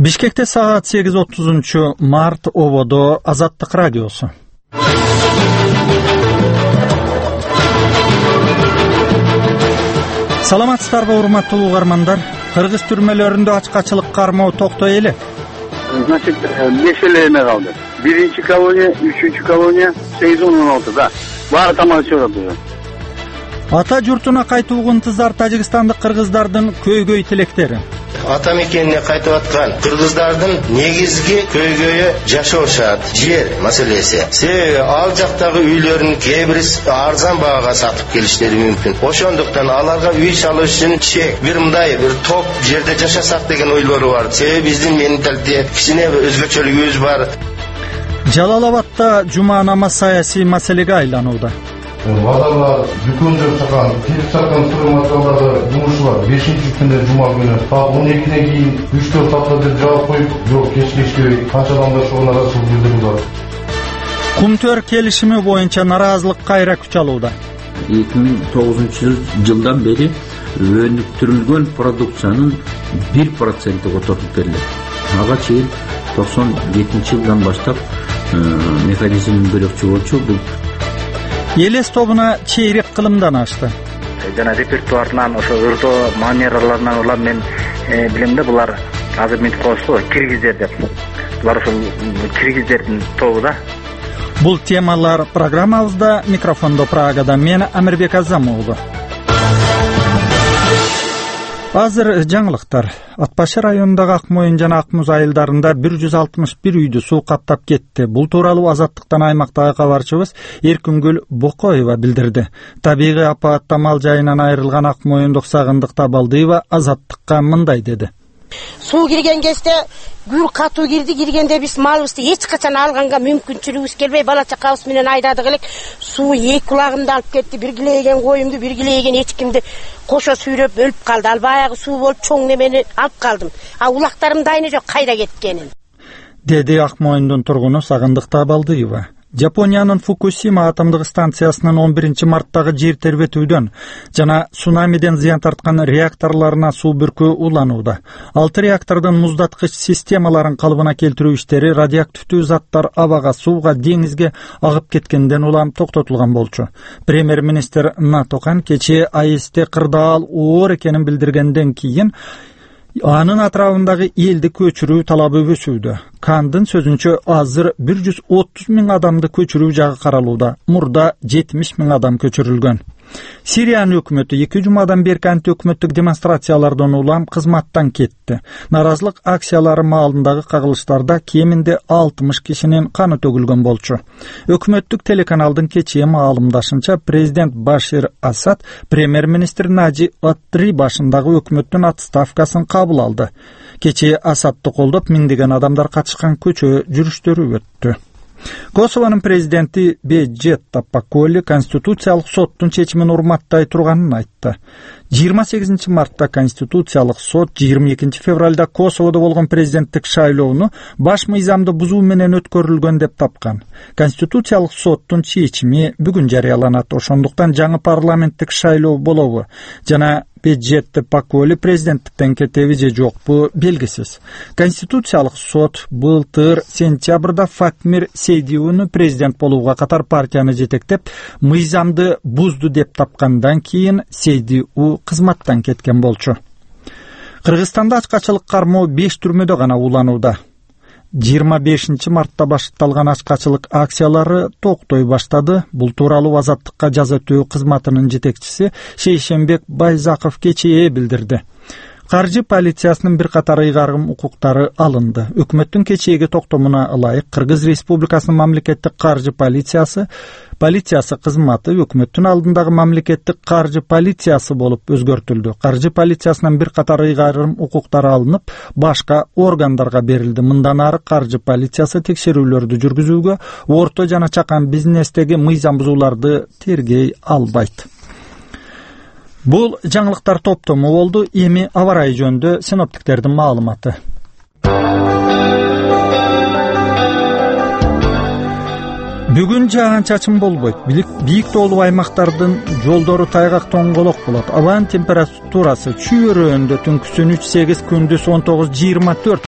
Бишкекте саат 8:30 март ободо Азаттык радиосу. Саламатсыздарбы урматтуу угармандар? Кыргыз түрмөлөрүндө ачкачылык кармоо токтой элек. Значит, 5 элеме калды. 1-чи колония, 3-чү колония, 8-16, баары тамак ичип атат. Ата журтуна кайтууга ынтызар тажикстандык кыргыздардын көйгөй тилектери. Ата мекенine кайтып аткан кыргыздардын негизги көйгөйү жашоо шарт, жер маселеси. Себеби ал жактагы үйлөрүн кээ бири арзан баага сатып келиштери мүмкүн. Ошондуктан аларга үй салыш үчүн чек, бир мындай бир топ жерде жашасак деген ойлору бар. Себеби биздин менталитет кичине өзгөчөлүгүбүз бар. Жалал Абадта жума намаз саясий маселеге айланууда. Базарлар дүкөн жапсакан, келип саткан сурматталарды жумушчулар 5-күндө жума күнү саат 12ден кийин 3-4 саатта деп жаап коюп, жок кечкечке канча адамдар ошого наразычылык билдирип. Кумтөр келишими боюнча наразылык кайра күч алууда. 2009-жылдан бери өнүктүрүлгөн продукциянын 1% которуп берилет. Ага чейин 97-жылдан баштап механизмдин бөлөкчү болчу. Бул Элес тобуна чейрек кылымдан ашты. Жана репертуарынан, ошо өрдөө манераларынан улам мен билем да, булар азыр мынтип коебуз го, киргиздер деп. Булар ошол киргиздердин тобу да. Бул темалар программабызда. Микрофондо Прагадан мен Амирбек Азамуулу. Азыр жаңылыктар. Ат Башы районундагы Ак Моюн жана Ак Муз айылдарында 161 үйдү суу каптап кетти. Бул тууралуу Азаттыктан аймактагы кабарчыбыз Эркүнгүл Бокоева билдирди. Табигый апатта мал жайынан айрылган Ак Моюндук Сагындык Табалдыева Азаттыкка мындай деди. Суу кирген кезде гүл катуу киргенде биз малыбызды эч качан алганга мүмкүнчүлүгүбүз келбей бала чакабыз менен айдадык элек. Суу эки кулагымды алып кетти, бир килейген коюмду, бир килейген эчкимди кошо сүйрөп өлүп калды. Ал баягы суу болуп чоң немени алып калдым. Улактарым дайыны жок кайда кеткенин, деди Ак Моюндун тургуну Сагындык Табалдыева. Жапониянын Фукусима атомдук станциясынын 11-марттагы жер тербетүүдөн жана цунамиден зыян тарткан реакторлоруна суу бүркүү уланууда. 6 реактордун муздаткыч системаларын калыбына келтирүү иштери радиоактивдүү заттар абага, сууга, деңизге агып кеткенден улам токтотулган болчу. Премьер-министр Натокан кечээ АЭСте кырдаал оор экенин билдиргенден кийин анын атрабындагы элди көчүрүү талабы өсүүдө. Кандын сөзүнчө азыр 130 000 адамды көчүрүү жагы каралууда. Мурда 70 000 адам көчүрүлгөн. Сириянын өкмөтү 2 жумадан берки антиөкмөттүк демонстрациялардан улам кызматтан кетти. Наразылык акциялары маалындагы кагылыштарда кеминде 60 кишинин каны төгүлгөн болчу. Өкмөттүк телеканалдын кечээ маалымдашынча президент Башир Асад премьер-министр Наджи Оттри башындагы өкмөттүн отставкасын кабыл алды. Кечээ Асадты колдоп миңдеген адамдар катышкан көчө жүрүштөрү өттү. Косовонун президенти Беджетта Паколи Конституциялык соттун чечимин урматтай турганын айтты. 28 мартта Конституциялык сот 22 февралда Косоводо болгон президенттик шайлоону баш мыйзамды бузуу менен өткөрүлгөн деп тапкан. Конституциялык соттун чечими бүгүн жарыяланат. Ошондуктан жаңы парламенттик шайлоо болобу жана Беджетте Паколи президенттиктен кетеби же жокпу белгисиз. Конституциялык сот былтыр сентябрда Фатмир Сейдиуну президент болууга катар партияны жетектеп, мыйзамды бузду деп тапкандан кийин Сейдиу кызматтан кеткен болчу. Кыргызстанда ачкачылык кармоо 5 түрмөдө гана уланууда. 25 мартта башталган ачкачылык акциялары токтой баштады. Бул тууралуу Азаттыкка жаза өтүү кызматынын жетекчиси Шейшенбек Байзаков кечээ билдирди. Каржы полициясынын бир катар ыйгарым укуктары алынды. Өкмөттүн кечээги токтомуна ылайык Кыргыз Республикасынын мамлекеттик каржы полициясы кызматы өкмөттүн алдындагы мамлекеттик каржы полициясы болуп өзгөртүлдү. Каржы полициясынан бир катар ыйгарым укуктары алынып, башка органдарга берилди. Мындан ары каржы полициясы текшерүүлөрдү жүргүзүүгө, орто жана чакан бизнестеги мыйзам бузууларды тергей албайт. Бул жаңылыктар топтому болду. Эми аба ырайы жөнүндө синоптиктердин маалыматы. Бүгүн жаан-чачын болбойт. Бийик тоолуу аймактардын жолдору тайгак тоңголок болот. Абанын температурасы чүй өрөөндө түнкүсүн 3-8, күндүз 19-24